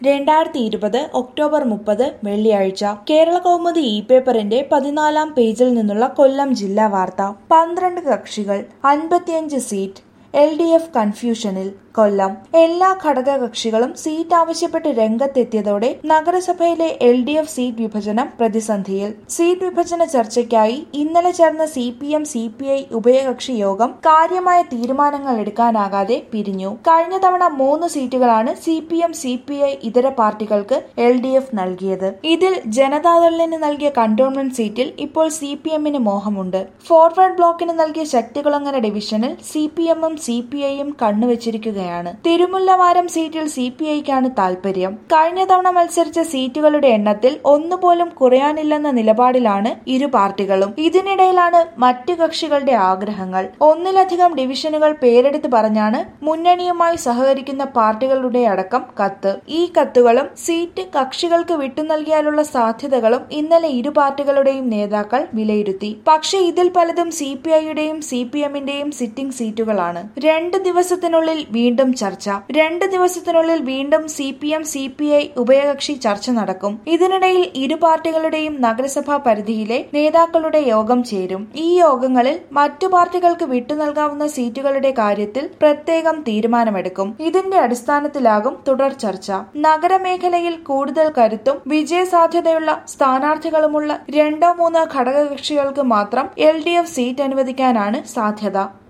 2020 October 30 വെള്ളിയാഴ്ച കേരളകൗമുദി പേപ്പറിന്റെ 14-ാം പേജിൽ നിന്നുള്ള കൊല്ലം ജില്ലാ വാർത്ത. 12 കക്ഷികൾ 55 സീറ്റ്. LDF കൺഫ്യൂഷനിൽ. കൊല്ലം. എല്ലാ ഘടകകക്ഷികളും സീറ്റ് ആവശ്യപ്പെട്ട് രംഗത്തെത്തിയതോടെ നഗരസഭയിലെ LDF സീറ്റ് വിഭജനം പ്രതിസന്ധിയിൽ. സീറ്റ് വിഭജന ചർച്ചയ്ക്കായി ഇന്നലെ ചേർന്ന CPM-CPI ഉഭയകക്ഷി യോഗം കാര്യമായ തീരുമാനങ്ങൾ എടുക്കാനാകാതെ പിരിഞ്ഞു. കഴിഞ്ഞ തവണ 3 സീറ്റുകളാണ് CPM-CPI ഇതര പാർട്ടികൾക്ക് LDF നൽകിയത്. ഇതിൽ ജനതാദളിന് നൽകിയ കന്റോൺമെന്റ് സീറ്റിൽ ഇപ്പോൾ CPM-ന് മോഹമുണ്ട്. ഫോർവേഡ് ബ്ലോക്കിന് നൽകിയ ശക്തികുളങ്ങര ഡിവിഷനിൽ CPM-ഉം CPI-യും കണ്ണുവച്ചിരിക്കുകയാണ്. തിരുമുല്ലവാരം സീറ്റിൽ CPI-ക്കാണ് താൽപര്യം. കഴിഞ്ഞ തവണ മത്സരിച്ച സീറ്റുകളുടെ എണ്ണത്തിൽ ഒന്നുപോലും കുറയാനില്ലെന്ന നിലപാടിലാണ് ഇരു പാർട്ടികളും. ഇതിനിടയിലാണ് മറ്റ് കക്ഷികളുടെ ആഗ്രഹങ്ങൾ. ഒന്നിലധികം ഡിവിഷനുകൾ പേരെടുത്ത് പറഞ്ഞാണ് മുന്നണിയുമായി സഹകരിക്കുന്ന പാർട്ടികളുടെ അടക്കം കത്ത്. ഈ കത്തുകളും സീറ്റ് കക്ഷികൾക്ക് വിട്ടുനൽകിയാലുള്ള സാധ്യതകളും ഇന്നലെ ഇരു പാർട്ടികളുടെയും നേതാക്കൾ വിലയിരുത്തി. പക്ഷേ ഇതിൽ പലതും CPI-യുടെയും CPM-ന്റെയും സിറ്റിംഗ് സീറ്റുകളാണ്. 2 ദിവസത്തിനുള്ളിൽ വീണ്ടും ചർച്ച. 2 ദിവസത്തിനുള്ളിൽ വീണ്ടും CPM-CPI ഉഭയകക്ഷി ചർച്ച നടക്കും. ഇതിനിടയിൽ ഇരു പാർട്ടികളുടെയും നഗരസഭാ പരിധിയിലെ നേതാക്കളുടെ യോഗം ചേരും. ഈ യോഗങ്ങളിൽ മറ്റു പാർട്ടികൾക്ക് വിട്ടുനൽകാവുന്ന സീറ്റുകളുടെ കാര്യത്തിൽ പ്രത്യേകം തീരുമാനമെടുക്കും. ഇതിന്റെ അടിസ്ഥാനത്തിലാകും തുടർ ചർച്ച. നഗരമേഖലയിൽ കൂടുതൽ കരുത്തും വിജയസാധ്യതയുള്ള സ്ഥാനാർത്ഥികളുമുള്ള 2-3 ഘടകകക്ഷികൾക്ക് മാത്രം LDF സീറ്റ് അനുവദിക്കാനാണ് സാധ്യത.